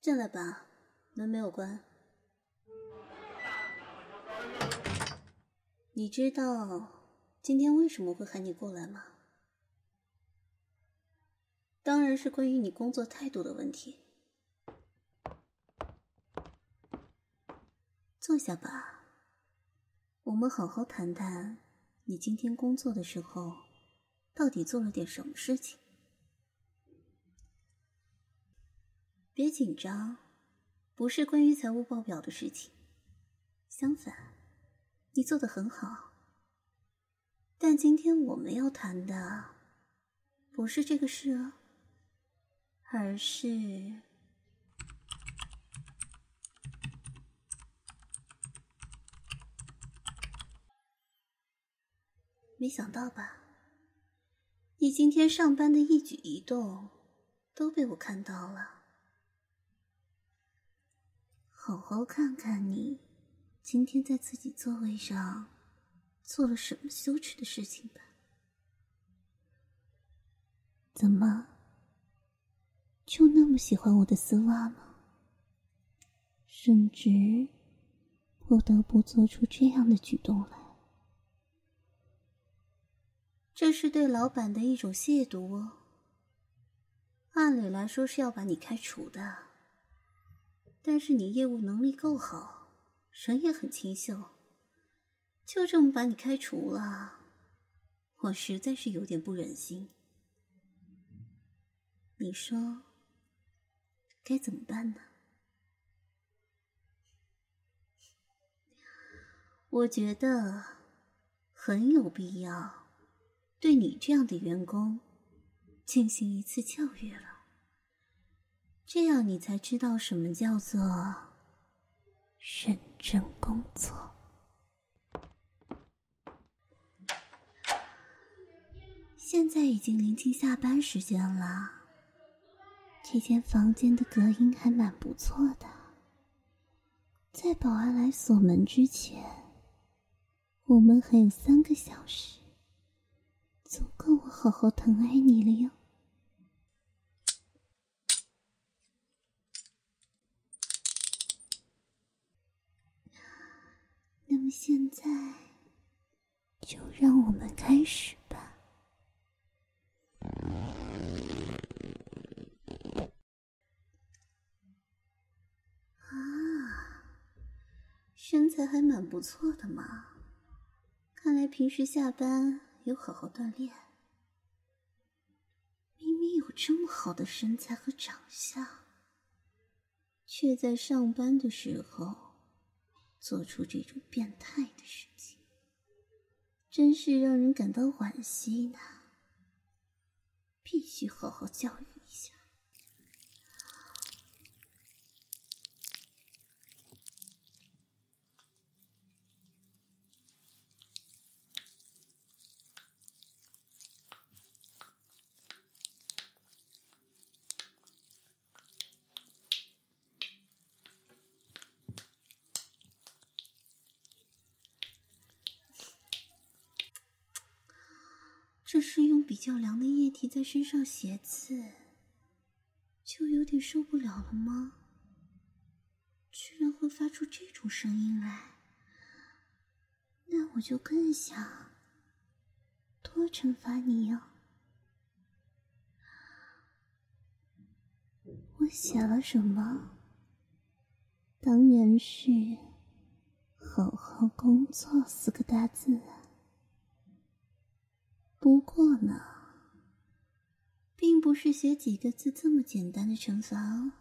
进来吧，门没有关。你知道今天为什么会喊你过来吗？当然是关于你工作态度的问题。坐下吧，我们好好谈谈你今天工作的时候到底做了点什么事情。别紧张，不是关于财务报表的事情，相反，你做得很好。但今天我们要谈的不是这个事啊，而是没想到吧？你今天上班的一举一动都被我看到了。好好看看你今天在自己座位上做了什么羞耻的事情吧。怎么，就那么喜欢我的丝袜吗？甚至不得不做出这样的举动来？这是对老板的一种亵渎哦。按理来说是要把你开除的，但是你业务能力够好，人也很清秀，就这么把你开除了，我实在是有点不忍心。你说该怎么办呢？我觉得很有必要对你这样的员工进行一次教育了，这样你才知道什么叫做认真工作。现在已经临近下班时间了，这间房间的隔音还蛮不错的，在保安来锁门之前，我们还有3个小时，足够我好好疼爱你了哟。那么现在就让我们开始吧。身材还蛮不错的嘛，看来平时下班有好好锻炼。明明有这么好的身材和长相，却在上班的时候做出这种变态的事情，真是让人感到惋惜呢。必须好好教育一下。这是用比较凉的液体在身上写字，就有点受不了了吗？居然会发出这种声音来，那我就更想多惩罚你哟。我写了什么？当然是好好工作4个大字啊。不过呢，并不是写几个字这么简单的惩罚哦。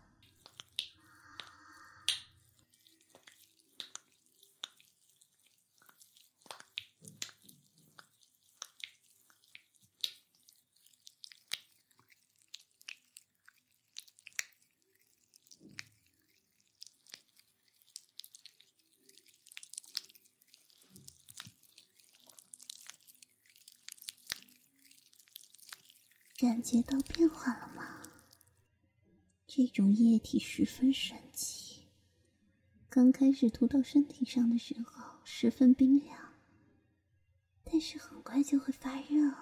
感觉到变化了吗？这种液体十分神奇，刚开始涂到身体上的时候十分冰凉，但是很快就会发热。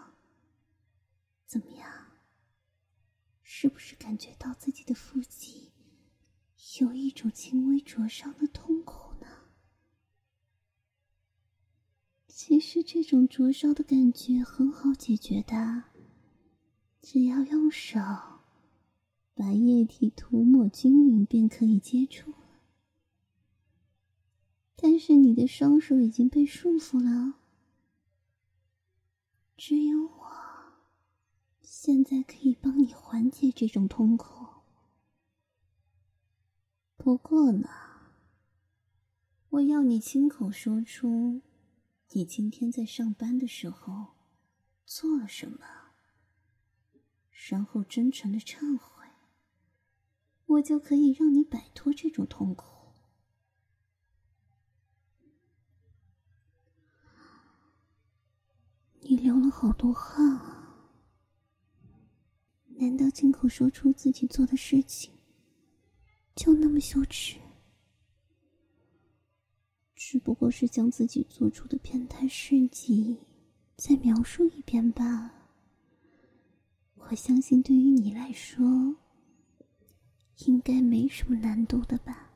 怎么样？是不是感觉到自己的腹肌有一种轻微灼伤的痛苦呢。其实这种灼烧的感觉很好解决的，只要用手把液体涂抹均匀便可以接触了。但是你的双手已经被束缚了，只有我现在可以帮你缓解这种痛苦。不过呢，我要你亲口说出你今天在上班的时候做了什么，然后真诚的忏悔，我就可以让你摆脱这种痛苦。你流了好多汗啊，难道亲口说出自己做的事情就那么羞耻？只不过是将自己做出的变态事迹再描述一遍罢了。我相信对于你来说应该没什么难度的吧。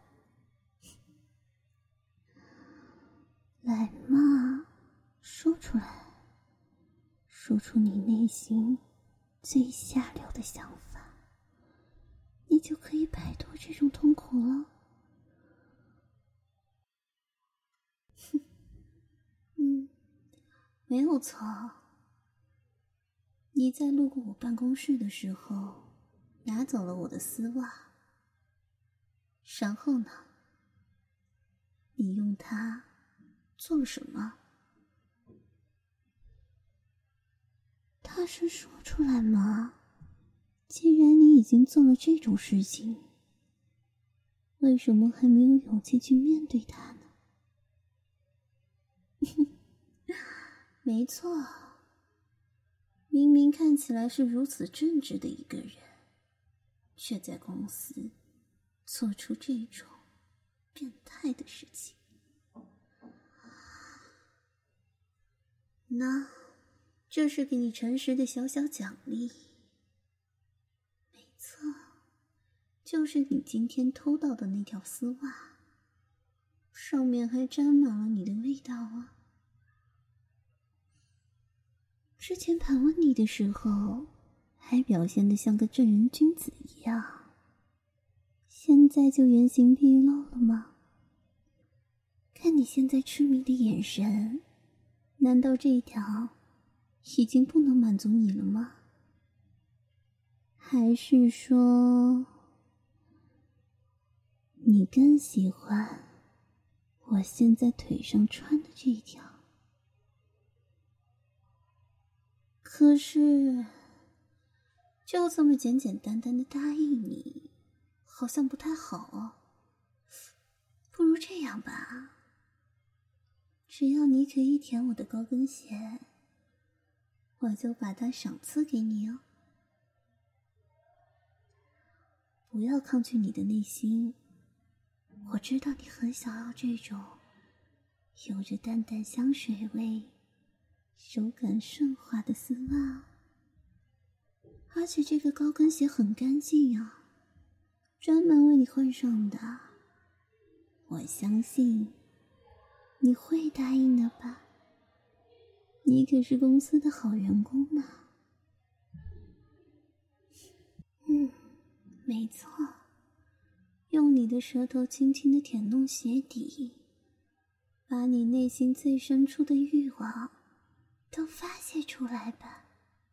来嘛，说出来，说出你内心最下流的想法，你就可以摆脱这种痛苦了。没有错。你在路过我办公室的时候拿走了我的丝袜，然后呢，你用它做了什么？大声说出来嘛！既然你已经做了这种事情，为什么还没有勇气去面对它呢？没错，明明看起来是如此正直的一个人，却在公司做出这种变态的事情。那这是给你诚实的小小奖励。没错，就是你今天偷到的那条丝袜，上面还沾满了你的味道啊。之前盘问你的时候还表现得像个正人君子一样，现在就原形毕露了吗？看你现在痴迷的眼神，难道这一条已经不能满足你了吗？还是说你更喜欢我现在腿上穿的这一条？可是就这么简简单单的答应你，好像不太好哦。不如这样吧，只要你可以舔我的高跟鞋，我就把它赏赐给你哦。不要抗拒你的内心，我知道你很想要这种有着淡淡香水味、手感顺滑的丝袜，而且这个高跟鞋很干净啊，专门为你换上的。我相信你会答应的吧？你可是公司的好员工呢。没错，用你的舌头轻轻地舔弄鞋底，把你内心最深处的欲望都发泄出来吧。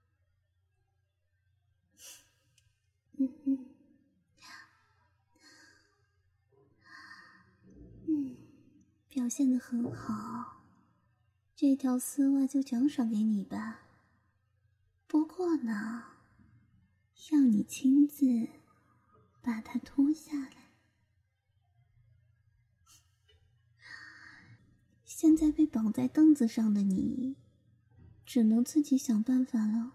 表现得很好，这条丝袜就奖赏给你吧。不过呢，要你亲自把它脱下来。现在被绑在凳子上的你，只能自己想办法了。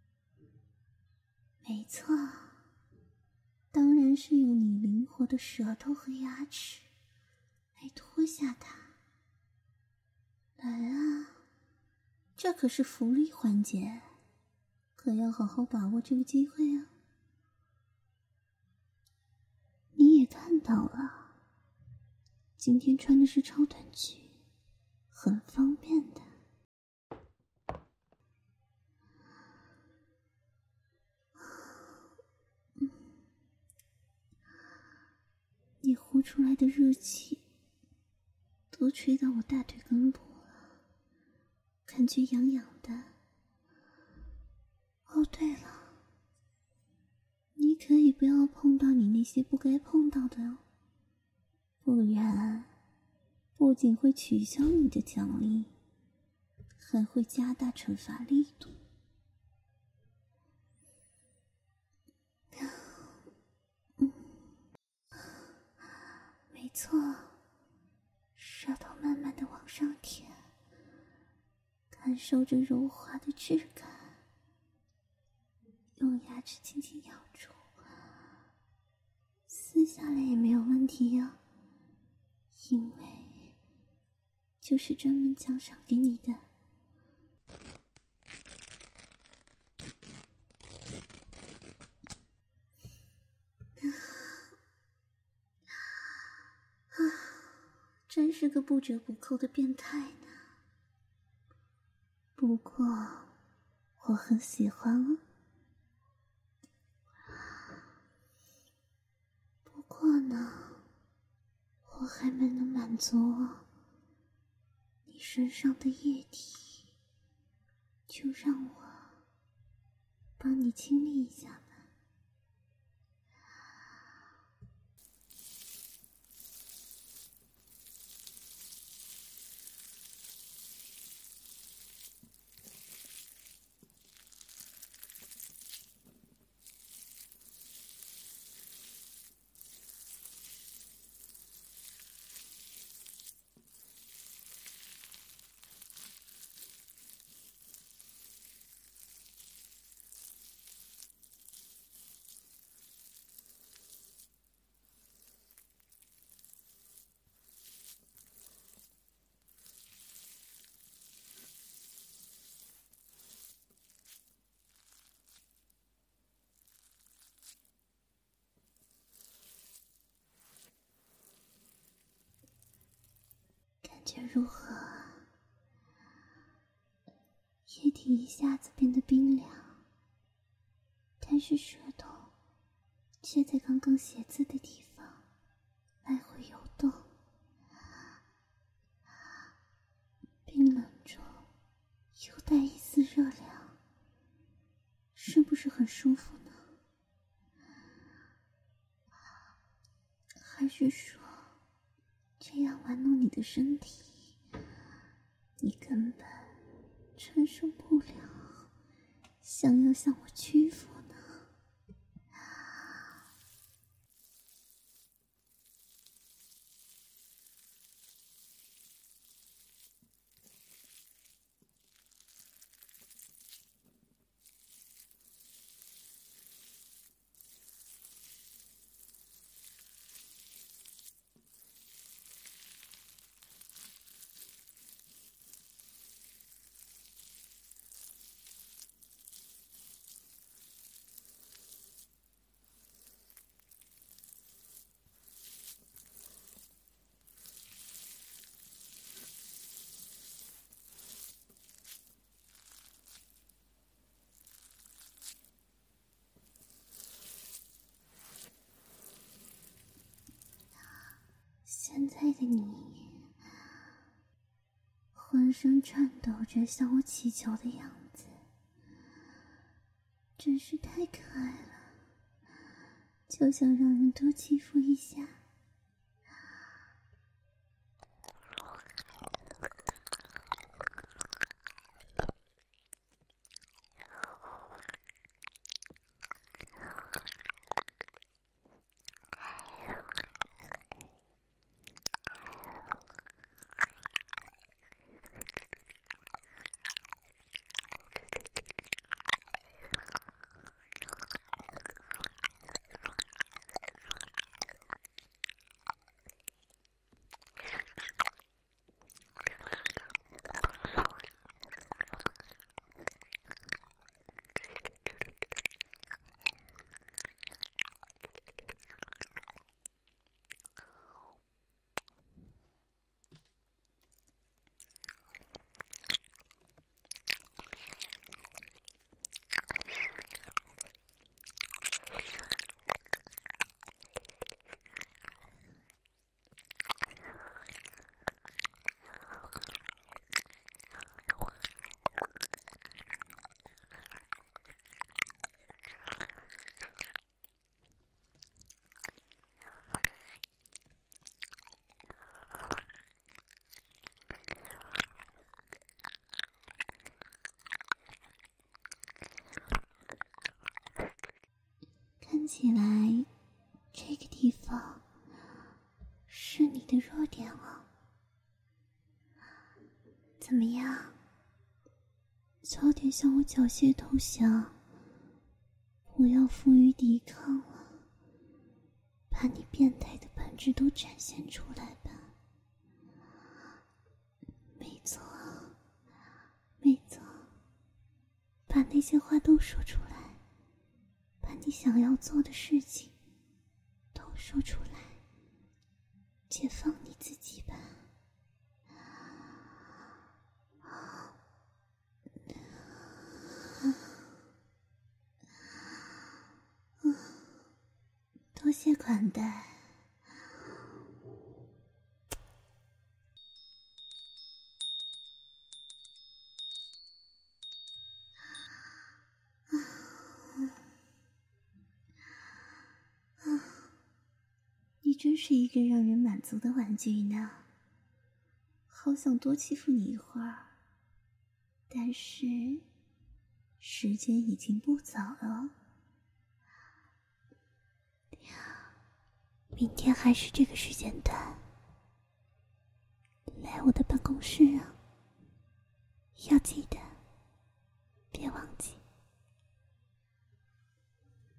没错，当然是用你灵活的舌头和牙齿来脱下它。来啊，这可是福利环节，可要好好把握这个机会啊。你也看到到了，今天穿的是超短裙，很方便的。你呼出来的热气都吹到我大腿根部了，感觉痒痒的。哦，对了，你可以不要碰到你那些不该碰到的哦，不然不仅会取消你的奖励，还会加大惩罚力度。没错，舌头慢慢的往上舔，感受着柔滑的质感，用牙齿轻轻咬住，撕下来也没有问题呀，因为就是专门奖赏给你的。真是个不折不扣的变态呢。不过我很喜欢哦。不过呢，我还没能满足你身上的液体，就让我帮你清理一下吧。感觉如何？液体一下子变得冰凉，但是舌头却在刚刚写字的地方来回游动，冰冷中又带一丝热量，是不是很舒服呢？还是说这样玩弄你的身体，你根本承受不了，想要向我屈服呢？现在的你浑身颤抖着向我祈求的样子，真是太可爱了，就想让人多欺负一下。 起来这个地方是你的弱点了。怎么样？早点向我缴械投降，不要负隅抵抗了，把你变态的本质都展现出来吧。没错，没错，把那些话都说出来，把你想要做的事情都说出来，解放你自己吧。多谢款待。你真是一个让人满足的玩具呢，好想多欺负你一会儿，但是时间已经不早了。明天还是这个时间段，来我的办公室啊，要记得